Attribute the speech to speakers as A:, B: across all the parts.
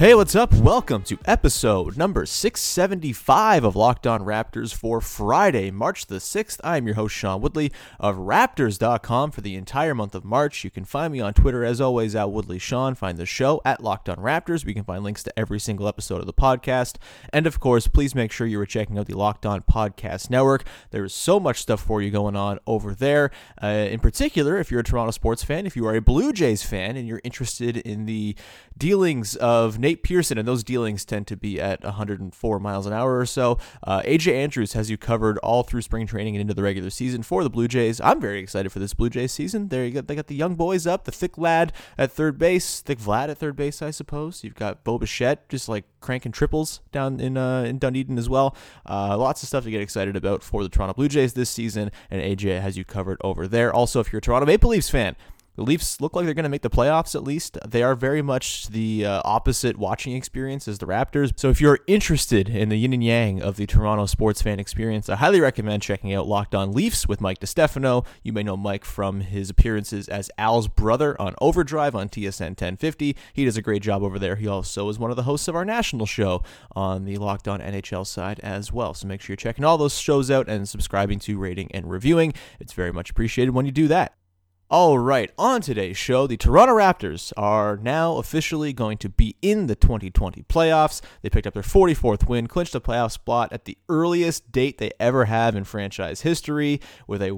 A: Hey, what's up? Welcome to episode number 675 of Locked On Raptors for Friday, March the 6th. I'm your host, Sean Woodley of Raptors.com for the entire month of March. You can find me on Twitter, as always, at WoodleySean. Find the show at Locked On Raptors. We can find links to every single episode of the podcast. And, of course, please make sure you are checking out the Locked On Podcast Network. There is so much stuff for you going on over there. In particular, if you're a Toronto sports fan, if you are a Blue Jays fan, and you're interested in the dealings of Nate Pearson, and those dealings tend to be at 104 miles an hour or so. AJ Andrews has you covered all through spring training and into the regular season for the Blue Jays. I'm very excited for this Blue Jays season. They got the young boys up, the thick lad at third base, thick Vlad at third base, I suppose. You've got Bo Bichette just like cranking triples down in Dunedin as well. Lots of stuff to get excited about for the Toronto Blue Jays this season, and AJ has you covered over there. Also, if you're a Toronto Maple Leafs fan, the Leafs look like they're going to make the playoffs at least. They are very much the opposite watching experience as the Raptors. So if you're interested in the yin and yang of the Toronto sports fan experience, I highly recommend checking out Locked On Leafs with Mike DiStefano. You may know Mike from his appearances as Al's brother on Overdrive on TSN 1050. He does a great job over there. He also is one of the hosts of our national show on the Locked On NHL side as well. So make sure you're checking all those shows out and subscribing to, rating, and reviewing. It's very much appreciated when you do that. All right, on today's show, the Toronto Raptors are now officially going to be in the 2020 playoffs. They picked up their 44th win, clinched a playoff spot at the earliest date they ever have in franchise history with a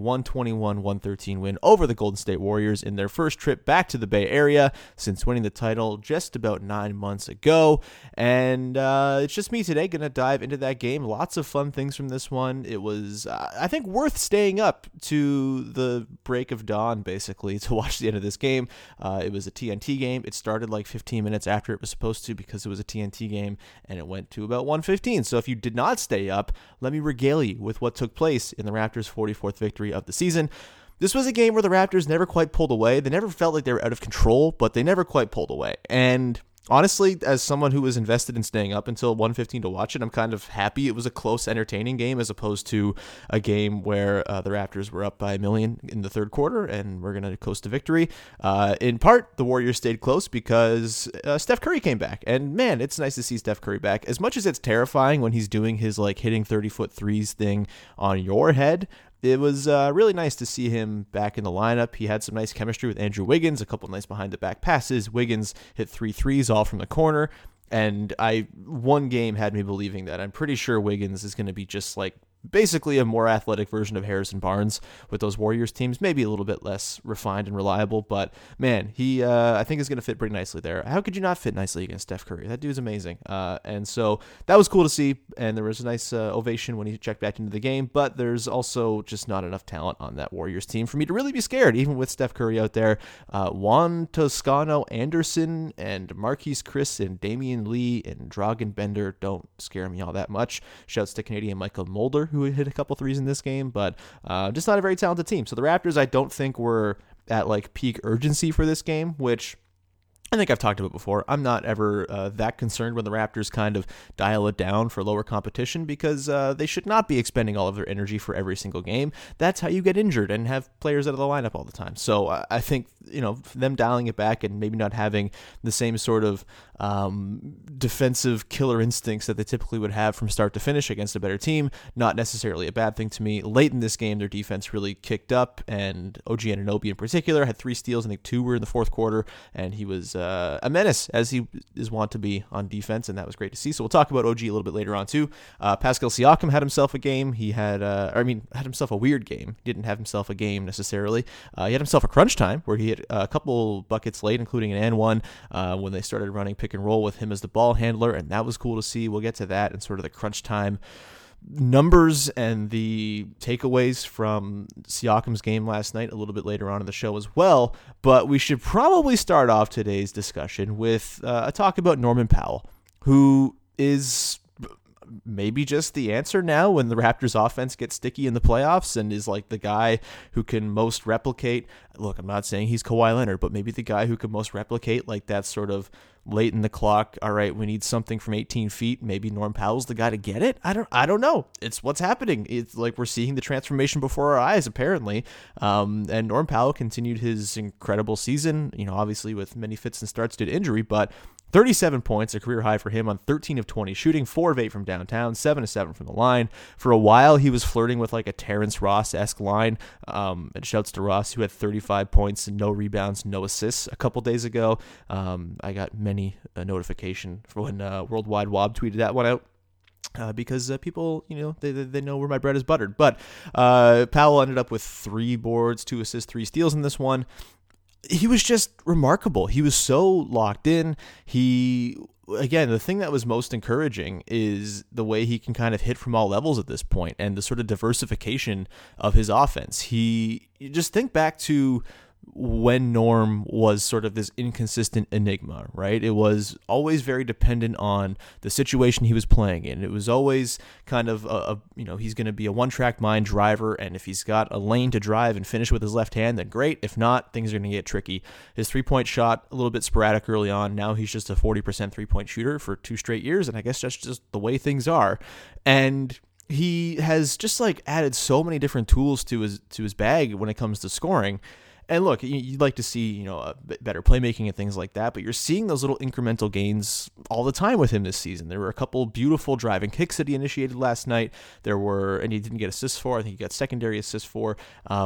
A: 121-113 win over the Golden State Warriors in their first trip back to the Bay Area since winning the title just about 9 months ago. And it's just me today going to dive into that game. Lots of fun things from this one. It was, I think, worth staying up to the break of dawn, basically, to watch the end of this game. It was a TNT game. It started like 15 minutes after it was supposed to because it was a TNT game, and it went to about 1:15. So if you did not stay up, let me regale you with what took place in the Raptors' 44th victory of the season. This was a game where the Raptors never quite pulled away. They never felt like they were out of control, but they never quite pulled away. And honestly, as someone who was invested in staying up until 1:15 to watch it, I'm kind of happy it was a close, entertaining game as opposed to a game where the Raptors were up by a million in the third quarter and we're going to coast to victory. In part, the Warriors stayed close because Steph Curry came back. And man, it's nice to see Steph Curry back. As much as it's terrifying when he's doing his like hitting 30-foot threes thing on your head, it was really nice to see him back in the lineup. He had some nice chemistry with Andrew Wiggins, a couple nice behind-the-back passes. Wiggins hit 3 threes all from the corner, and one game had me believing that. I'm pretty sure Wiggins is going to be just like basically a more athletic version of Harrison Barnes with those Warriors teams, maybe a little bit less refined and reliable, but man, he I think is going to fit pretty nicely there. How could you not fit nicely against Steph Curry? That dude's amazing. And so that was cool to see, and there was a nice ovation when he checked back into the game, but there's also just not enough talent on that Warriors team for me to really be scared, even with Steph Curry out there. Juan Toscano Anderson and Marquise Chris and Damian Lee and Dragan Bender don't scare me all that much. Shouts to Canadian Michael Mulder, who hit a couple threes in this game, but just not a very talented team. So the Raptors, I don't think, were at like peak urgency for this game, which I think I've talked about before. I'm not ever that concerned when the Raptors kind of dial it down for lower competition because they should not be expending all of their energy for every single game. That's how you get injured and have players out of the lineup all the time. So I think, them dialing it back and maybe not having the same sort of defensive killer instincts that they typically would have from start to finish against a better team, not necessarily a bad thing to me. Late in this game, their defense really kicked up, and OG Anunoby in particular had 3 steals. I think 2 were in the fourth quarter, and he was a menace, as he is wont to be on defense, and that was great to see. So we'll talk about OG a little bit later on too. Pascal Siakam had himself a game. He had himself a weird game. He didn't have himself a game necessarily. He had himself a crunch time where he hit a couple buckets late, including an and one when they started running pick and roll with him as the ball handler, and that was cool to see. We'll get to that and sort of the crunch time numbers and the takeaways from Siakam's game last night a little bit later on in the show as well. But we should probably start off today's discussion with a talk about Norman Powell, who is maybe just the answer now when the Raptors offense gets sticky in the playoffs and is like the guy who can most replicate. Look, I'm not saying he's Kawhi Leonard, but maybe the guy who can most replicate like that sort of late in the clock. All right, we need something from 18 feet. Maybe Norm Powell's the guy to get it. I don't know. It's what's happening. It's like we're seeing the transformation before our eyes, apparently. And Norm Powell continued his incredible season, obviously with many fits and starts due to injury, but 37 points, a career high for him on 13 of 20 shooting, 4 of 8 from downtown, 7 of 7 from the line. For a while, he was flirting with like a Terrence Ross-esque line. And shouts to Ross, who had 35 points and no rebounds, no assists a couple days ago. I got many a notification for when Worldwide Wob tweeted that one out. Because people, they know where my bread is buttered. But Powell ended up with 3 boards, 2 assists, 3 steals in this one. He was just remarkable. He was so locked in. Again, the thing that was most encouraging is the way he can kind of hit from all levels at this point and the sort of diversification of his offense. You just think back to when Norm was sort of this inconsistent enigma, right? It was always very dependent on the situation he was playing in. It was always kind of he's going to be a one-track mind driver, and if he's got a lane to drive and finish with his left hand, then great. If not, things are going to get tricky. His three-point shot, a little bit sporadic early on. Now he's just a 40% three-point shooter for 2 straight years, and I guess that's just the way things are. And he has just like added so many different tools to his bag when it comes to scoring. And look, you'd like to see, better playmaking and things like that, but you're seeing those little incremental gains all the time with him this season. There were a couple beautiful driving kicks that he initiated last night. And he didn't get assists for. I think he got secondary assists for.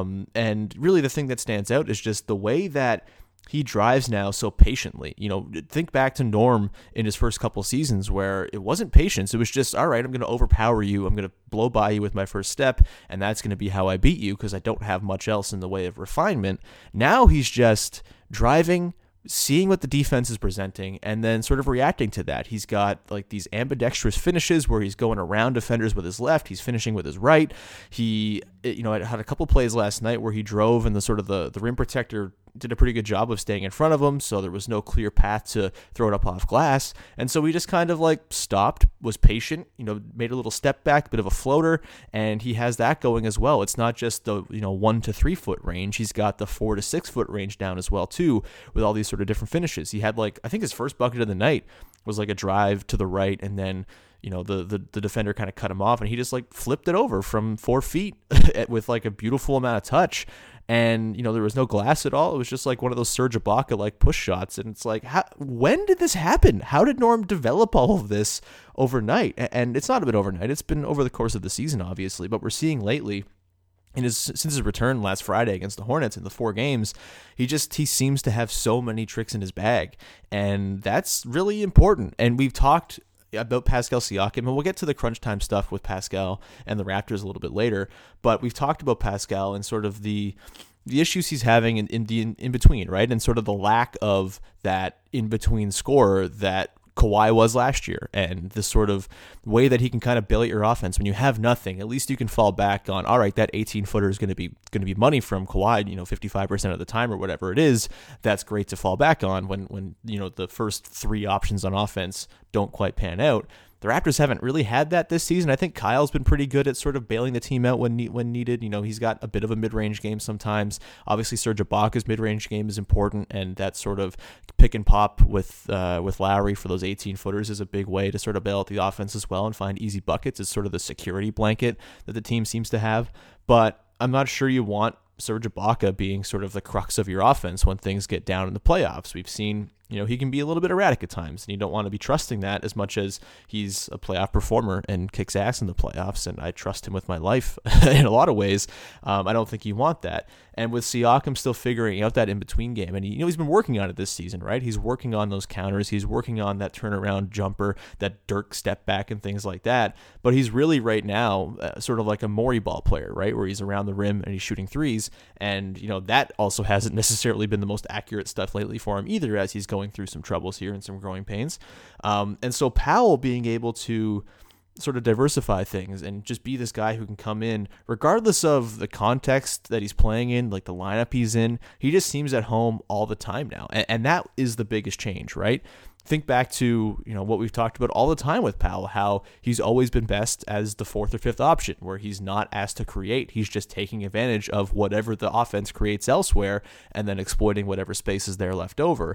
A: And really the thing that stands out is just the way that he drives now so patiently. Think back to Norm in his first couple seasons where it wasn't patience. It was just, all right, I'm going to overpower you. I'm going to blow by you with my first step, and that's going to be how I beat you because I don't have much else in the way of refinement. Now he's just driving, seeing what the defense is presenting, and then sort of reacting to that. He's got like these ambidextrous finishes where he's going around defenders with his left, he's finishing with his right. He, had a couple plays last night where he drove and the rim protector did a pretty good job of staying in front of him, so there was no clear path to throw it up off glass. And so he just kind of like stopped, was patient, made a little step back, bit of a floater, and he has that going as well. It's not just the 1 to 3 foot range. He's got the 4 to 6 foot range down as well too, with all these sort of different finishes. He had I think his first bucket of the night was like a drive to the right, and then the defender kind of cut him off, and he just like flipped it over from 4 feet with like a beautiful amount of touch. And, there was no glass at all. It was just like one of those Serge Ibaka like push shots. And it's like, when did this happen? How did Norm develop all of this overnight? And it's not been overnight. It's been over the course of the season, obviously. But we're seeing lately, since his return last Friday against the Hornets in the 4 games, he seems to have so many tricks in his bag. And that's really important. And we've talked about Pascal Siakam, and we'll get to the crunch time stuff with Pascal and the Raptors a little bit later, but we've talked about Pascal and sort of the issues he's having in between, right? And sort of the lack of that in-between scorer that Kawhi was last year, and this sort of way that he can kind of bail at your offense when you have nothing. At least you can fall back on, all right, that 18-footer is going to be money from Kawhi, 55% of the time or whatever it is. That's great to fall back on when the first 3 options on offense don't quite pan out. The Raptors haven't really had that this season. I think Kyle's been pretty good at sort of bailing the team out when needed. He's got a bit of a mid-range game sometimes. Obviously, Serge Ibaka's mid-range game is important, and that sort of pick and pop with Lowry for those 18-footers is a big way to sort of bail out the offense as well and find easy buckets. It's sort of the security blanket that the team seems to have. But I'm not sure you want Serge Ibaka being sort of the crux of your offense when things get down in the playoffs. We've seen he can be a little bit erratic at times, and you don't want to be trusting that as much as he's a playoff performer and kicks ass in the playoffs, and I trust him with my life in a lot of ways. I don't think you want that. And with Siakam still figuring out that in-between game, and he's been working on it this season, right? He's working on those counters. He's working on that turnaround jumper, that Dirk step back and things like that. But he's really right now sort of like a Morey ball player, right? Where he's around the rim and he's shooting threes. And, that also hasn't necessarily been the most accurate stuff lately for him either, as he's going through some troubles here and some growing pains. And so Powell being able to sort of diversify things and just be this guy who can come in regardless of the context that he's playing in, like the lineup he's in, he just seems at home all the time now. And that is the biggest change, right? Think back to, what we've talked about all the time with Powell, how he's always been best as the 4th or 5th option, where he's not asked to create. He's just taking advantage of whatever the offense creates elsewhere and then exploiting whatever space is there left over.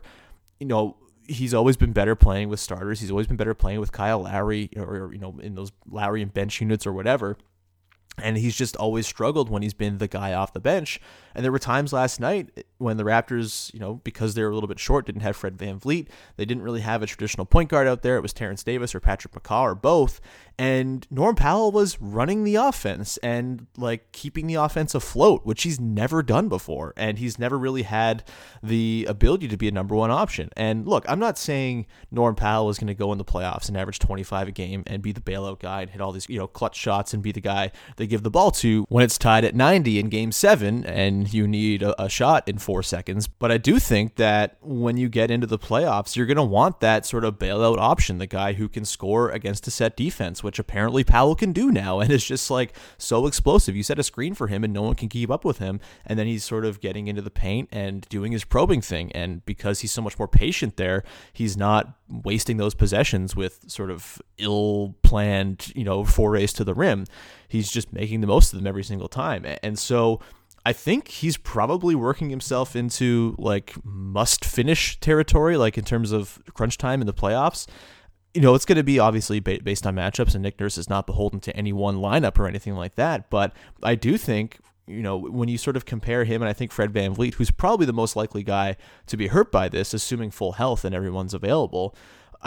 A: He's always been better playing with starters. He's always been better playing with Kyle Lowry or in those Lowry and bench units or whatever. And he's just always struggled when he's been the guy off the bench. And there were times last night when the Raptors, because they were a little bit short, didn't have Fred VanVleet. They didn't really have a traditional point guard out there. It was Terrence Davis or Patrick McCaw or both. And Norm Powell was running the offense and keeping the offense afloat, which he's never done before. And he's never really had the ability to be a number one option. And look, I'm not saying Norm Powell is going to go in the playoffs and average 25 a game and be the bailout guy and hit all these, clutch shots and be the guy they give the ball to when it's tied at 90 in game 7 and you need a shot in 4 seconds. But I do think that when you get into the playoffs, you're going to want that sort of bailout option, the guy who can score against a set defense, which apparently Powell can do now. And it's just so explosive. You set a screen for him and no one can keep up with him. And then he's sort of getting into the paint and doing his probing thing. And because he's so much more patient there, he's not wasting those possessions with sort of ill-planned, forays to the rim. He's just making the most of them every single time. And so I think he's probably working himself into must finish territory, in terms of crunch time in the playoffs. It's going to be obviously based on matchups, and Nick Nurse is not beholden to any one lineup or anything like that. But I do think, when you sort of compare him and I think Fred VanVleet, who's probably the most likely guy to be hurt by this, assuming full health and everyone's available,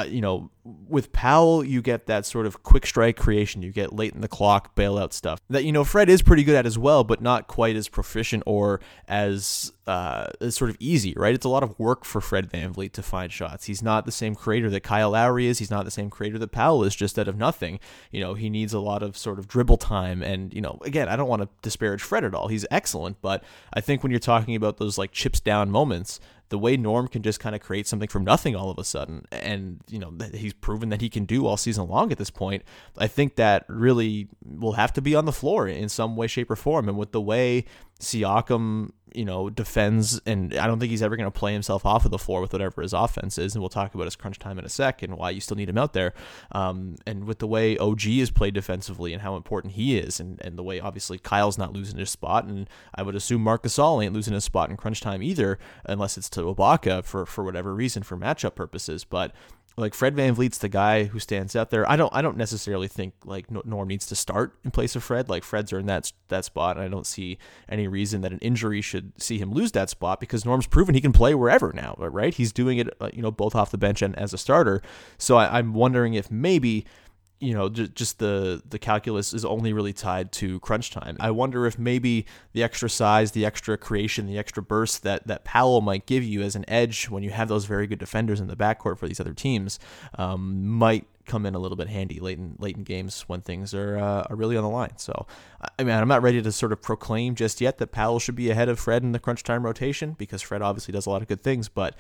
A: with Powell, you get that sort of quick strike creation. You get late in the clock bailout stuff that, Fred is pretty good at as well, but not quite as proficient or as sort of easy, right? It's a lot of work for Fred VanVleet to find shots. He's not the same creator that Kyle Lowry is. He's not the same creator that Powell is, just out of nothing. He needs a lot of sort of dribble time. And, again, I don't want to disparage Fred at all. He's excellent, but I think when you're talking about those chips down moments, the way Norm can just kind of create something from nothing all of a sudden, and he's proven that he can do all season long at this point, I think that really will have to be on the floor in some way, shape, or form. And with the way Siakam, defends, and I don't think he's ever going to play himself off of the floor with whatever his offense is, and we'll talk about his crunch time in a sec and why you still need him out there. And with the way OG is played defensively and how important he is, and the way obviously Kyle's not losing his spot, and I would assume Marc Gasol ain't losing his spot in crunch time either, unless it's to Ibaka for whatever reason, for matchup purposes. But Fred VanVleet's the guy who stands out there. I don't necessarily think Norm needs to start in place of Fred. Fred's earned that spot, and I don't see any reason that an injury should see him lose that spot, because Norm's proven he can play wherever now, right? He's doing it, both off the bench and as a starter. So I'm wondering if maybe just the calculus is only really tied to crunch time. I wonder if maybe the extra size, the extra creation, the extra burst that Powell might give you as an edge when you have those very good defenders in the backcourt for these other teams might come in a little bit handy late in games when things are really on the line. So, I mean, I'm not ready to sort of proclaim just yet that Powell should be ahead of Fred in the crunch time rotation, because Fred obviously does a lot of good things, but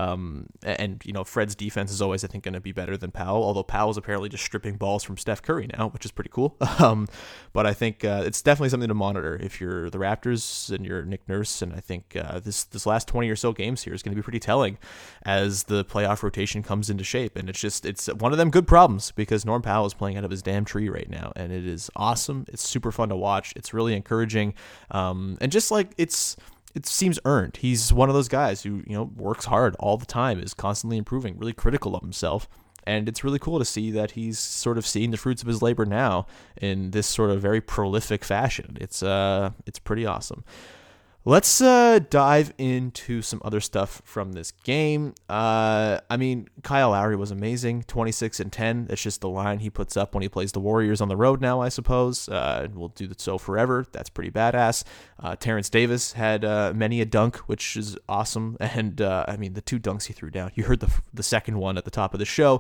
A: Fred's defense is always, I think, going to be better than Powell, although Powell's apparently just stripping balls from Steph Curry now, which is pretty cool. But I think it's definitely something to monitor if you're the Raptors and you're Nick Nurse, and I think this last 20 or so games here is going to be pretty telling as the playoff rotation comes into shape, and it's one of them good problems, because Norm Powell is playing out of his damn tree right now, and it is awesome. It's super fun to watch. It's really encouraging, and just it seems earned. He's one of those guys who works hard all the time, is constantly improving, really critical of himself. And it's really cool to see that he's sort of seeing the fruits of his labor now in this sort of very prolific fashion. It's pretty awesome. Let's dive into some other stuff from this game. I mean, Kyle Lowry was amazing, 26 and 10. That's just the line he puts up when he plays the Warriors on the road now, I suppose. We'll do so forever. That's pretty badass. Terrence Davis had many a dunk, which is awesome. And, I mean, the two dunks he threw down. You heard the second one at the top of the show.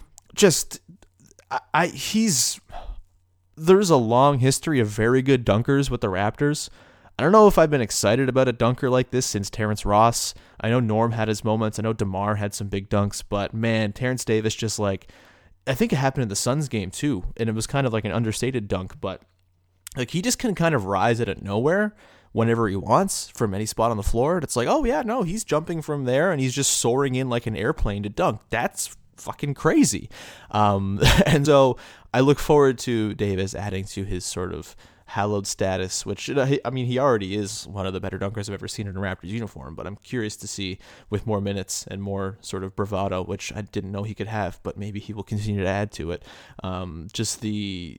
A: There's a long history of very good dunkers with the Raptors. I don't know if I've been excited about a dunker like this since Terrence Ross. I know Norm had his moments. I know DeMar had some big dunks, but man, Terrence Davis just I think it happened in the Suns game too, and it was kind of like an understated dunk, but he just can kind of rise out of nowhere whenever he wants from any spot on the floor. It's oh yeah, no, he's jumping from there and he's just soaring in like an airplane to dunk. That's fucking crazy. And so I look forward to Davis adding to his sort of hallowed status, which, I mean, he already is one of the better dunkers I've ever seen in a Raptors uniform, but I'm curious to see with more minutes and more sort of bravado, which I didn't know he could have, but maybe he will continue to add to it. Just the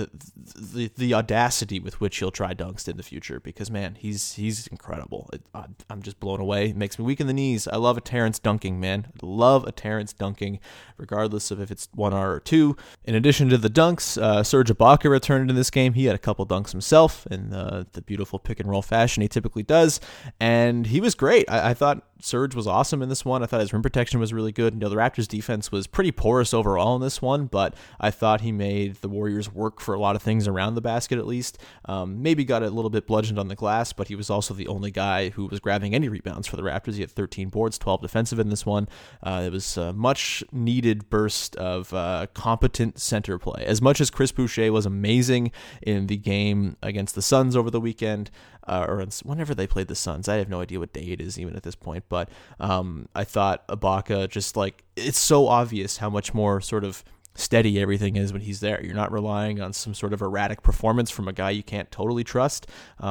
A: audacity with which he'll try dunks in the future, because man, he's incredible. I'm just blown away. It makes me weak in the knees. I love a Terrence dunking, man. I love a Terrence dunking, regardless of if it's 1 or 2. In addition to the dunks, Serge Ibaka returned in this game. He had a couple dunks himself in the beautiful pick and roll fashion he typically does, and he was great. I thought Serge was awesome in this one. I thought his rim protection was really good. The Raptors defense was pretty porous overall in this one, but I thought he made the Warriors work for a lot of things around the basket at least. Maybe got a little bit bludgeoned on the glass, but he was also the only guy who was grabbing any rebounds for the Raptors. He had 13 boards, 12 defensive in this one. It was a much needed burst of competent center play. As much as Chris Boucher was amazing in the game against the Suns over the weekend, or whenever they played the Suns, I have no idea what day it is even at this point, but I thought Ibaka, just like, it's so obvious how much more sort of steady everything is when he's there. You're not relying on some sort of erratic performance from a guy you can't totally trust.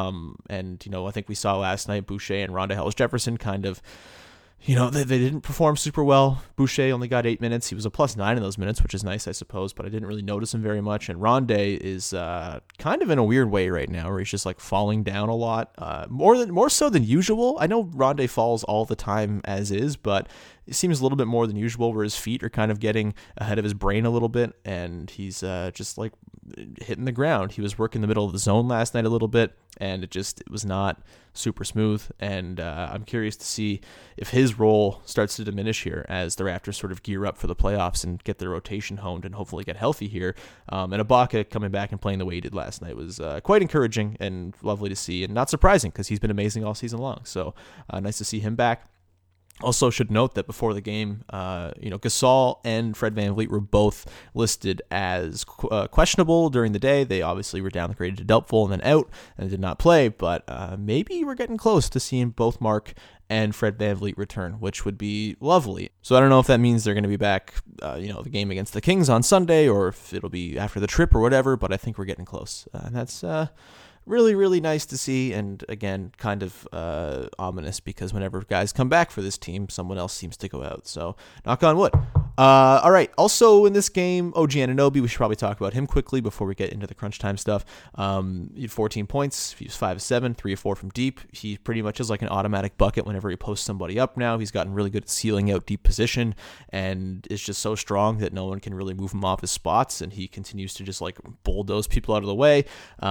A: And I think we saw last night Boucher and Rondae Hollis-Jefferson kind of, they didn't perform super well. Boucher only got 8 minutes. He was a +9 in those minutes, which is nice, I suppose, but I didn't really notice him very much. And Rondae is kind of in a weird way right now, where he's just like falling down a lot, more so than usual. I know Rondae falls all the time as is, but it seems a little bit more than usual, where his feet are kind of getting ahead of his brain a little bit, and he's just like hitting the ground. He was working the middle of the zone last night a little bit, and it was not super smooth. And I'm curious to see if his role starts to diminish here as the Raptors sort of gear up for the playoffs and get their rotation honed and hopefully get healthy here. And Ibaka coming back and playing the way he did last night was quite encouraging and lovely to see, and not surprising because he's been amazing all season long. So nice to see him back. Also should note that before the game, Gasol and Fred VanVleet were both listed as questionable during the day. They obviously were downgraded to doubtful and then out and did not play, but maybe we're getting close to seeing both Mark and Fred VanVleet return, which would be lovely. So I don't know if that means they're going to be back, the game against the Kings on Sunday, or if it'll be after the trip or whatever, but I think we're getting close. And that's really, really nice to see, and again, kind of ominous, because whenever guys come back for this team, someone else seems to go out. So, knock on wood. All right. Also in this game, OG Anunoby, we should probably talk about him quickly before we get into the crunch time stuff. He had 14 points. He was 5-7, 3 of 4 from deep. He pretty much is like an automatic bucket whenever he posts somebody up now. He's gotten really good at sealing out deep position, and is just so strong that no one can really move him off his spots, and he continues to just like bulldoze people out of the way.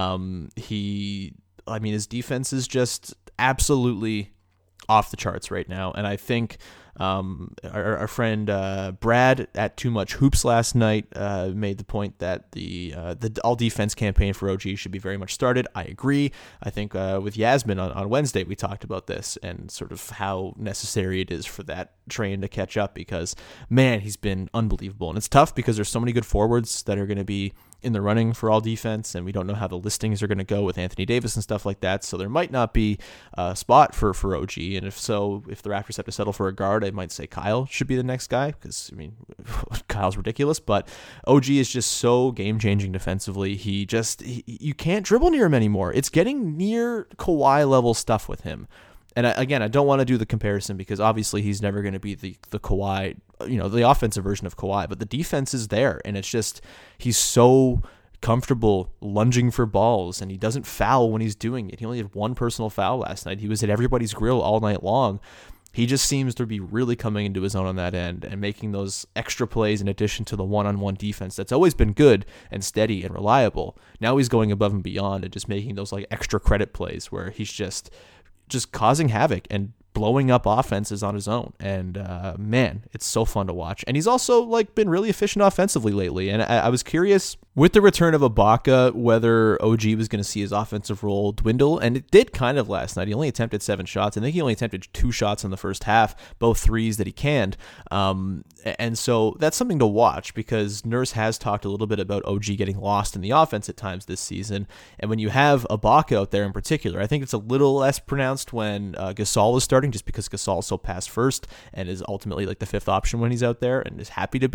A: His defense is just absolutely off the charts right now, and I think our friend Brad at Too Much Hoops last night made the point that the all defense campaign for OG should be very much started. I agree. I think with Yasmin on Wednesday we talked about this and sort of how necessary it is for that train to catch up, because man, he's been unbelievable, and it's tough because there's so many good forwards that are going to be in the running for all defense, and we don't know how the listings are going to go with Anthony Davis and stuff like that, so there might not be a spot for OG, and if the Raptors have to settle for a guard, I might say Kyle should be the next guy, because, Kyle's ridiculous, but OG is just so game-changing defensively. You can't dribble near him anymore. It's getting near Kawhi level stuff with him. And I don't want to do the comparison, because obviously he's never going to be the Kawhi, the offensive version of Kawhi, but the defense is there, and it's just, he's so comfortable lunging for balls, and he doesn't foul when he's doing it. He only had one personal foul last night. He was at everybody's grill all night long. He just seems to be really coming into his own on that end and making those extra plays in addition to the one-on-one defense that's always been good and steady and reliable. Now he's going above and beyond and just making those like extra credit plays where he's just causing havoc and blowing up offenses on his own. And man, it's so fun to watch. And he's also like been really efficient offensively lately. And I was curious with the return of Ibaka whether OG was going to see his offensive role dwindle, and it did kind of last night. He only attempted 7 shots. I think he only attempted 2 shots in the first half, both threes that he canned. And so that's something to watch, because Nurse has talked a little bit about OG getting lost in the offense at times this season. And when you have Ibaka out there in particular, I think it's a little less pronounced when Gasol is starting, just because Gasol is so pass first and is ultimately like the 5th option when he's out there and is happy to be.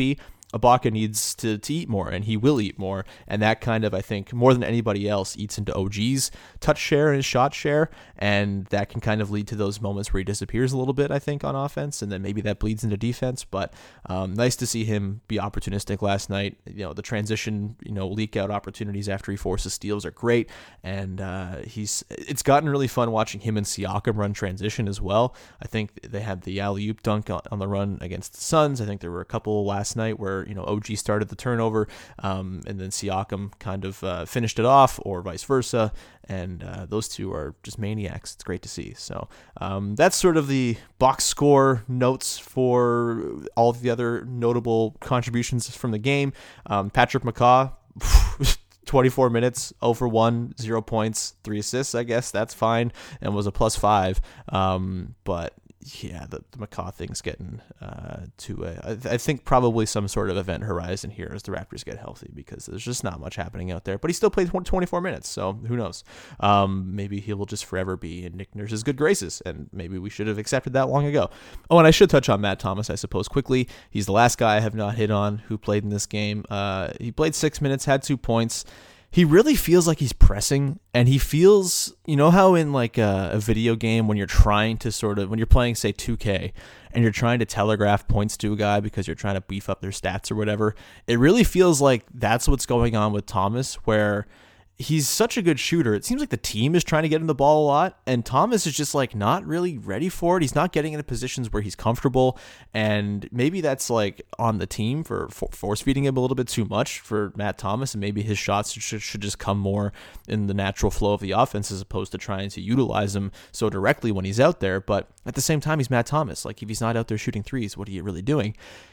A: Ibaka needs to eat more, and he will eat more. And that kind of, I think, more than anybody else, eats into OG's touch share and his shot share. And that can kind of lead to those moments where he disappears a little bit, I think, on offense. And then maybe that bleeds into defense. But nice to see him be opportunistic last night. The transition, leak out opportunities after he forces steals are great. And it's gotten really fun watching him and Siakam run transition as well. I think they had the alley-oop dunk on the run against the Suns. I think there were a couple last night where OG started the turnover, and then Siakam kind of finished it off, or vice versa. And those two are just maniacs. It's great to see. So that's sort of the box score notes for all of the other notable contributions from the game. Patrick McCaw, 24 minutes, 0 for 1, 0 points, 3 assists, I guess. That's fine, and was a +5. But yeah, the McCaw thing's getting I think probably some sort of event horizon here as the Raptors get healthy, because there's just not much happening out there. But he still played 24 minutes, so who knows? Maybe he will just forever be in Nick Nurse's good graces, and maybe we should have accepted that long ago. Oh, and I should touch on Matt Thomas, I suppose, quickly. He's the last guy I have not hit on who played in this game. He played 6 minutes, had 2 points. He really feels like he's pressing, and he feels, how in like a video game when you're trying to when you're playing, say, 2K, and you're trying to telegraph points to a guy because you're trying to beef up their stats or whatever. It really feels like that's what's going on with Thomas, where he's such a good shooter. It seems like the team is trying to get him the ball a lot, and Thomas is just like not really ready for it. He's not getting into positions where he's comfortable, and maybe that's like on the team for force feeding him a little bit too much for Matt Thomas, and maybe his shots should just come more in the natural flow of the offense as opposed to trying to utilize him so directly when he's out there. But at the same time, he's Matt Thomas. Like, if he's not out there shooting threes, what are you really doing?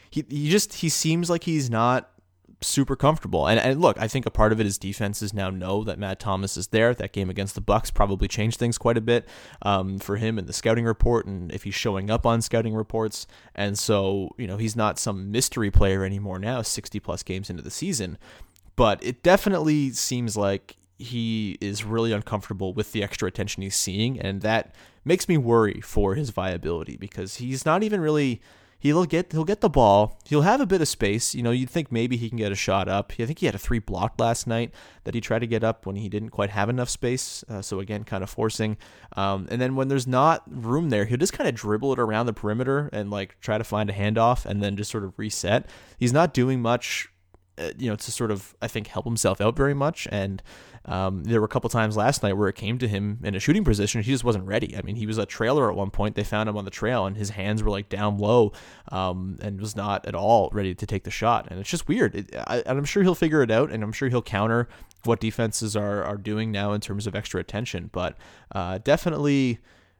A: He seems like he's not super comfortable. And look, I think a part of it is defenses now know that Matt Thomas is there. That game against the Bucks probably changed things quite a bit for him in the scouting report, and if he's showing up on scouting reports. And so, he's not some mystery player anymore now, 60 plus games into the season. But it definitely seems like he is really uncomfortable with the extra attention he's seeing, and that makes me worry for his viability, because he's not even really... He'll get the ball. He'll have a bit of space. You'd think maybe he can get a shot up. I think he had a 3 blocked last night that he tried to get up when he didn't quite have enough space. So again, kind of forcing. And then when there's not room there, he'll just kind of dribble it around the perimeter and like try to find a handoff and then just sort of reset. He's not doing much, to sort of, I think, help himself out very much. And there were a couple times last night where it came to him in a shooting position. He just wasn't ready. I mean, he was a trailer at one point. They found him on the trail, and his hands were like down low, and was not at all ready to take the shot. And it's just weird. And I'm sure he'll figure it out, and I'm sure he'll counter what defenses are doing now in terms of extra attention. But definitely,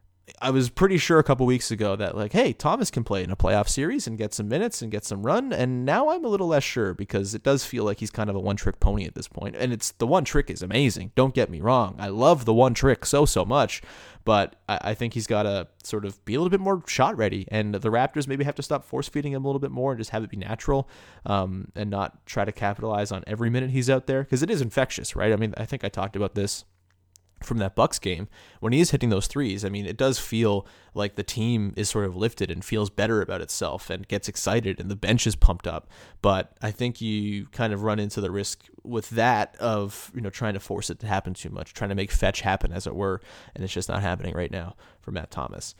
A: I was pretty sure a couple weeks ago that, like, hey, Thomas can play in a playoff series and get some minutes and get some run. And now I'm a little less sure, because it does feel like he's kind of a one-trick pony at this point. And the one trick is amazing. Don't get me wrong. I love the one trick so much. But I think he's got to sort of be a little bit more shot ready. And the Raptors maybe have to stop force feeding him a little bit more and just have it be natural, and not try to capitalize on every minute he's out there, because it is infectious, right? I mean, I think I talked about this from that Bucks game. When he is hitting those threes, I mean, it does feel like the team is sort of lifted and feels better about itself and gets excited, and the bench is pumped up. But I think you kind of run into the risk with that of, trying to force it to happen too much, trying to make fetch happen, as it were, and it's just not happening right now for Matt Thomas.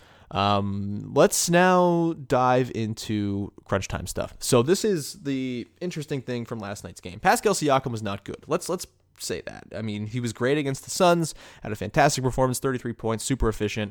A: Let's now dive into crunch time stuff. So this is the interesting thing from last night's game. Pascal Siakam was not good. Let's say that. I mean, he was great against the Suns, had a fantastic performance, 33 points, super efficient.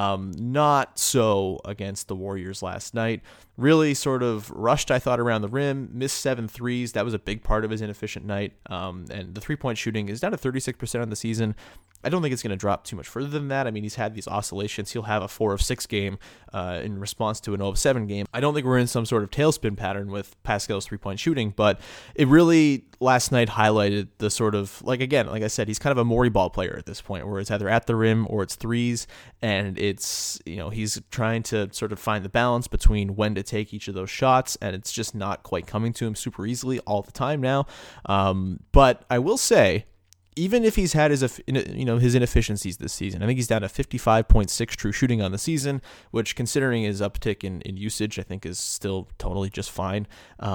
A: Not so against the Warriors last night. Really sort of rushed, I thought, around the rim, missed 7 threes. That was a big part of his inefficient night. And the three-point shooting is down to 36% on the season. I don't think it's going to drop too much further than that. I mean, he's had these oscillations. He'll have a 4 of 6 game in response to an 0 of 7 game. I don't think we're in some sort of tailspin pattern with Pascal's three-point shooting, but it really last night highlighted the sort of, like I said, he's kind of a Morey ball player at this point, where it's either at the rim or it's threes, and it's, he's trying to sort of find the balance between when to take each of those shots, and it's just not quite coming to him super easily all the time now. But I will say, even if he's had his inefficiencies this season, I think he's down to 55.6 true shooting on the season, which, considering his uptick in usage, I think is still totally just fine.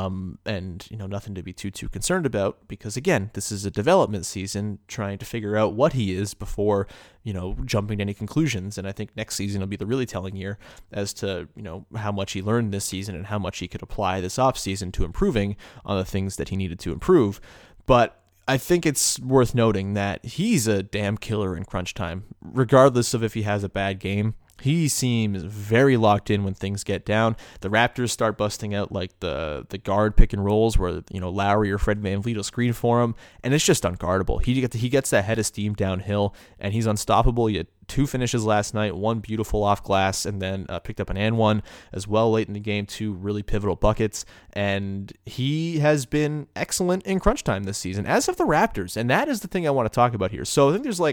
A: And nothing to be too concerned about, because again, this is a development season, trying to figure out what he is before jumping to any conclusions. And I think next season will be the really telling year as to how much he learned this season and how much he could apply this offseason to improving on the things that he needed to improve. But I think it's worth noting that he's a damn killer in crunch time, regardless of if he has a bad game. He seems very locked in when things get down. The Raptors start busting out like the guard pick and rolls where Lowry or Fred VanVleet will screen for him, and it's just unguardable. He gets that head of steam downhill, and he's unstoppable. He had 2 finishes last night, 1 beautiful off glass, and then picked up an and one as well late in the game, 2 really pivotal buckets. And he has been excellent in crunch time this season, as have the Raptors, and that is the thing I want to talk about here. So I think there's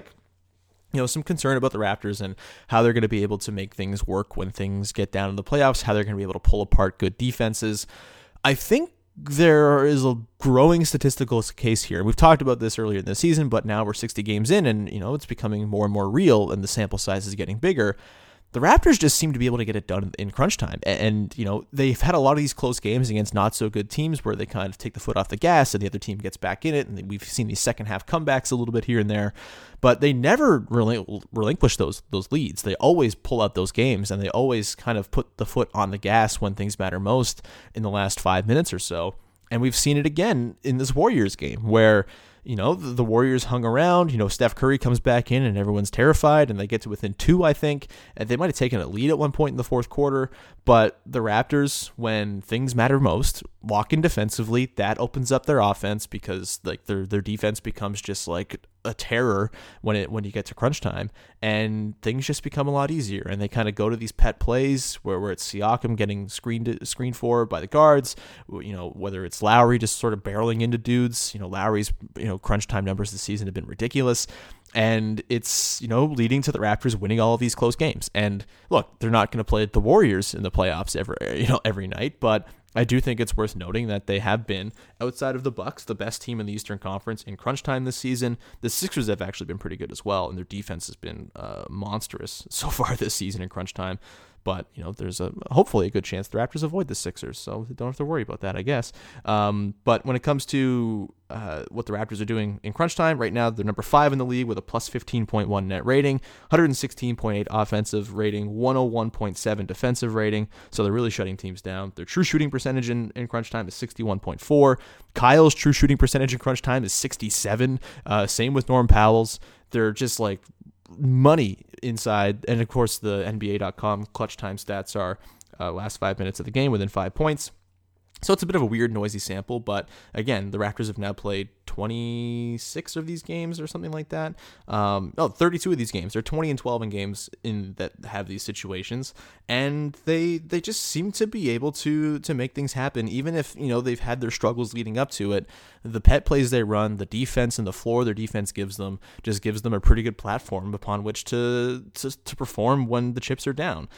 A: some concern about the Raptors and how they're going to be able to make things work when things get down in the playoffs, how they're going to be able to pull apart good defenses. I think there is a growing statistical case here. We've talked about this earlier in the season, but now we're 60 games in and, it's becoming more and more real and the sample size is getting bigger. The Raptors just seem to be able to get it done in crunch time. And, they've had a lot of these close games against not so good teams where they kind of take the foot off the gas and the other team gets back in it. And we've seen these second half comebacks a little bit here and there, but they never relinquish those leads. They always pull out those games and they always kind of put the foot on the gas when things matter most in the last 5 minutes or so. And we've seen it again in this Warriors game where, the Warriors hung around. Steph Curry comes back in and everyone's terrified and they get to within 2, I think. And they might have taken a lead at one point in the fourth quarter. But the Raptors, when things matter most, walk in defensively. That opens up their offense because their defense becomes just like a terror when you get to crunch time, and things just become a lot easier. And they kind of go to these pet plays where it's Siakam getting screened for by the guards, whether it's Lowry just sort of barreling into dudes. Lowry's crunch time numbers this season have been ridiculous, and it's leading to the Raptors winning all of these close games. And look, they're not going to play the Warriors in the playoffs every night, but I do think it's worth noting that they have been, outside of the Bucks, the best team in the Eastern Conference in crunch time this season. The Sixers have actually been pretty good as well, and their defense has been monstrous so far this season in crunch time. But, there's hopefully a good chance the Raptors avoid the Sixers, so they don't have to worry about that, I guess. But when it comes to what the Raptors are doing in crunch time, right now they're number 5 in the league with a plus 15.1 net rating, 116.8 offensive rating, 101.7 defensive rating, so they're really shutting teams down. Their true shooting percentage in crunch time is 61.4. Kyle's true shooting percentage in crunch time is 67. Same with Norm Powell's. They're just like money inside, and of course the NBA.com clutch time stats are last 5 minutes of the game within 5 points. So it's a bit of a weird, noisy sample, but again, the Raptors have now played 26 of these games or something like that. 32 of these games. They're 20-12 in games that have these situations, and they just seem to be able to make things happen, even if they've had their struggles leading up to it. The pet plays they run, the defense and the floor their defense gives them a pretty good platform upon which to perform when the chips are down.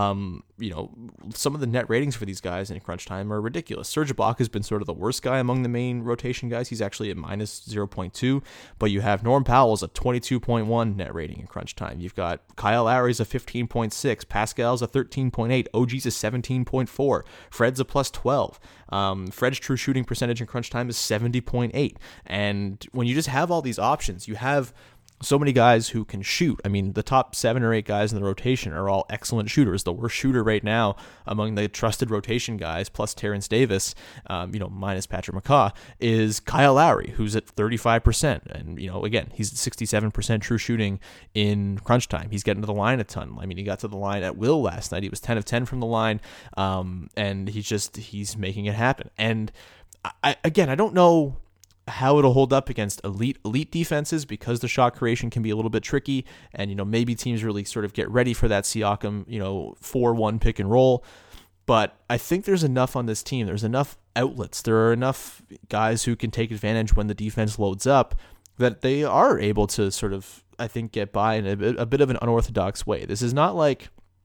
A: Some of the net ratings for these guys in crunch time are ridiculous. Serge Ibaka has been sort of the worst guy among the main rotation guys. He's actually at minus 0.2, but you have Norm Powell's a 22.1 net rating in crunch time. You've got Kyle Lowry's a 15.6, Pascal's a 13.8, OG's a 17.4, Fred's a plus 12. Fred's true shooting percentage in crunch time is 70.8. And when you just have all these options, you have so many guys who can shoot. I mean, the top 7 or 8 guys in the rotation are all excellent shooters. The worst shooter right now among the trusted rotation guys, plus Terrence Davis, minus Patrick McCaw, is Kyle Lowry, who's at 35%. And, again, he's at 67% true shooting in crunch time. He's getting to the line a ton. I mean, he got to the line at will last night. He was 10 of 10 from the line, and he's making it happen. And I don't know how it'll hold up against elite defenses, because the shot creation can be a little bit tricky, and maybe teams really sort of get ready for that Siakam 4-1 pick and roll. But I think there's enough on this team. There's enough outlets. There are enough guys who can take advantage when the defense loads up that they are able to sort of, I think, get by in a bit of an unorthodox way. This is not like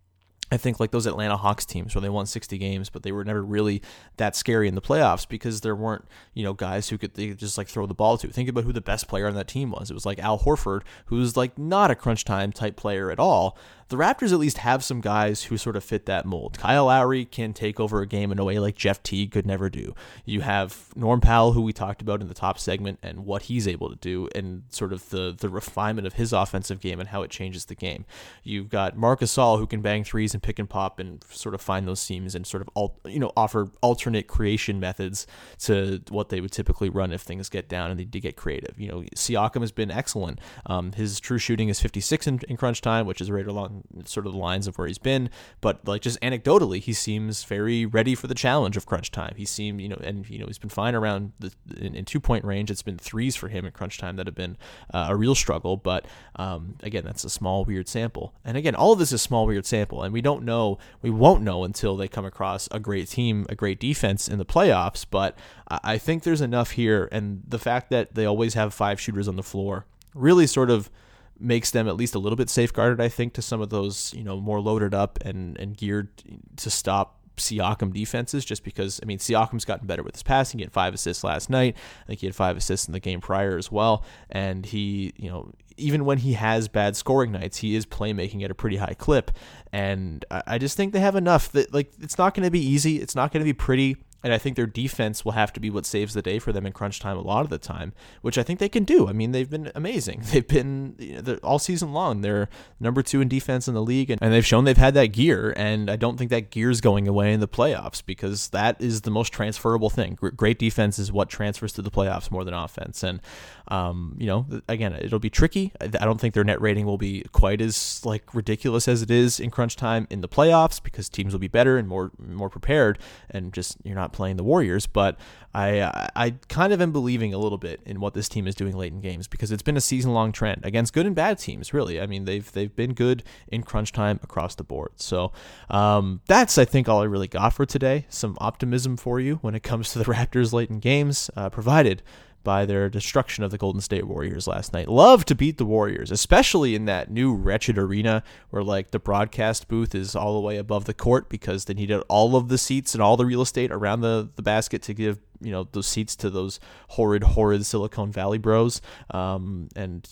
A: I think like those Atlanta Hawks teams where they won 60 games, but they were never really that scary in the playoffs because there weren't, guys who they could just like throw the ball to. Think about who the best player on that team was. It was like Al Horford, who's like not a crunch time type player at all. The Raptors at least have some guys who sort of fit that mold. Kyle Lowry can take over a game in a way like Jeff Teague could never do. You have Norm Powell, who we talked about in the top segment, and what he's able to do and sort of the refinement of his offensive game and how it changes the game. You've got Marc Gasol, who can bang threes and pick and pop and sort of find those seams and sort of offer alternate creation methods to what they would typically run if things get down and they get creative. Siakam has been excellent. His true shooting is 56 in crunch time, which is right along sort of the lines of where he's been, but like just anecdotally, he seems very ready for the challenge of crunch time. He seemed, he's been fine around in 2-point range. It's been threes for him in crunch time that have been a real struggle, but again, that's a small, weird sample. And again, all of this is small, weird sample, and we won't know until they come across a great team, a great defense in the playoffs, but I think there's enough here, and the fact that they always have 5 shooters on the floor really sort of makes them at least a little bit safeguarded, I think, to some of those, more loaded up and geared to stop Siakam defenses, just because, Siakam's gotten better with his passing. He had 5 assists last night. I think he had 5 assists in the game prior as well. And he, even when he has bad scoring nights, he is playmaking at a pretty high clip. And I just think they have enough that, like, it's not going to be easy. It's not going to be pretty. And I think their defense will have to be what saves the day for them in crunch time a lot of the time, which I think they can do. They've been amazing. They've been all season long. They're number 2 in defense in the league, and they've shown they've had that gear. And I don't think that gear is going away in the playoffs because that is the most transferable thing. Great defense is what transfers to the playoffs more than offense. And again, it'll be tricky. I don't think their net rating will be quite as like ridiculous as it is in crunch time in the playoffs because teams will be better and more prepared, and just you're not playing the Warriors. But I kind of am believing a little bit in what this team is doing late in games because it's been a season-long trend against good and bad teams, really. They've been good in crunch time across the board. So that's, I think, all I really got for today. Some optimism for you when it comes to the Raptors late in games, provided by their destruction of the Golden State Warriors last night. Love to beat the Warriors, especially in that new wretched arena where like the broadcast booth is all the way above the court because they needed all of the seats and all the real estate around the basket to give those seats to those horrid Silicon Valley bros. And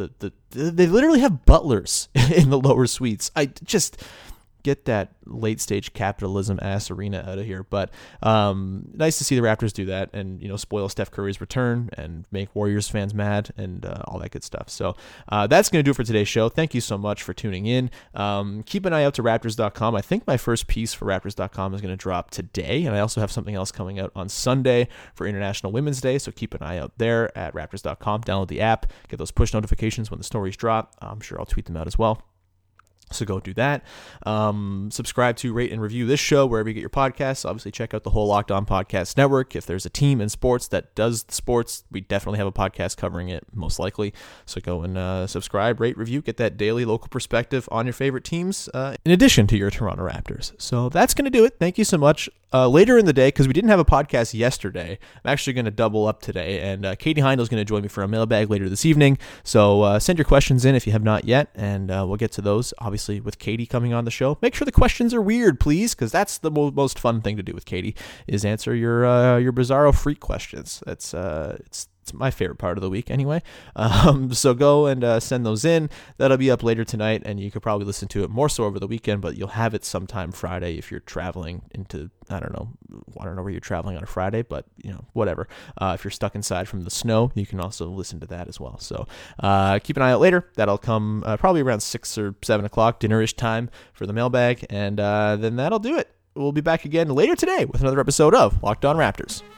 A: they literally have butlers in the lower suites. I just get that late stage capitalism ass arena out of here. But nice to see the Raptors do that and spoil Steph Curry's return and make Warriors fans mad and all that good stuff. So that's going to do it for today's show. Thank you so much for tuning in. Keep an eye out to Raptors.com. I think my first piece for Raptors.com is going to drop today, and I also have something else coming out on Sunday for International Women's Day, so keep an eye out there at Raptors.com. Download the app, get those push notifications when the stories drop. I'm sure I'll tweet them out as well. So go do that. Subscribe to, rate, and review this show wherever you get your podcasts. Obviously, check out the whole Locked On Podcast Network. If there's a team in sports that does sports, we definitely have a podcast covering it, most likely. So go and subscribe, rate, review, get that daily local perspective on your favorite teams, in addition to your Toronto Raptors. So that's going to do it. Thank you so much. Later in the day, because we didn't have a podcast yesterday, I'm actually going to double up today, and Katie Heindel is going to join me for a mailbag later this evening. So send your questions in if you have not yet, and we'll get to those, obviously, with Katie coming on the show. Make sure the questions are weird, please, because that's the most fun thing to do with Katie, is answer your bizarro freak questions. It's my favorite part of the week anyway. So go and send those in. That'll be up later tonight, and you could probably listen to it more so over the weekend, but you'll have it sometime Friday if you're traveling into, I don't know where you're traveling on a Friday, but whatever. If you're stuck inside from the snow, you can also listen to that as well. So keep an eye out later. That'll come probably around 6 or 7 o'clock, dinner-ish time for the mailbag, and then that'll do it. We'll be back again later today with another episode of Locked On Raptors.